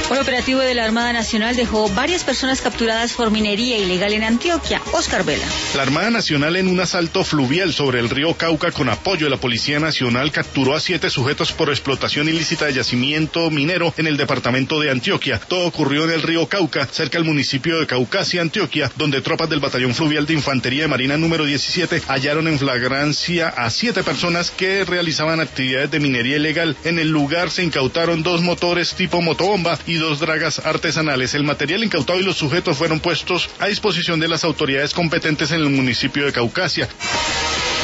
Un operativo de la Armada Nacional dejó varias personas capturadas por minería ilegal en Antioquia. Oscar Vela. La Armada Nacional, en un asalto fluvial sobre el río Cauca con apoyo de la Policía Nacional, capturó a 7 sujetos por explotación ilícita de yacimiento minero en el departamento de Antioquia. Todo ocurrió en el río Cauca, cerca del municipio de Caucasia, Antioquia, donde tropas del Batallón Fluvial de Infantería de Marina número 17 hallaron en flagrancia a 7 personas que realizaban actividades de minería ilegal. En el lugar se incautaron 2 motores tipo motobomba y 2 dragas artesanales. El material incautado y los sujetos fueron puestos a disposición de las autoridades competentes en el municipio de Caucasia.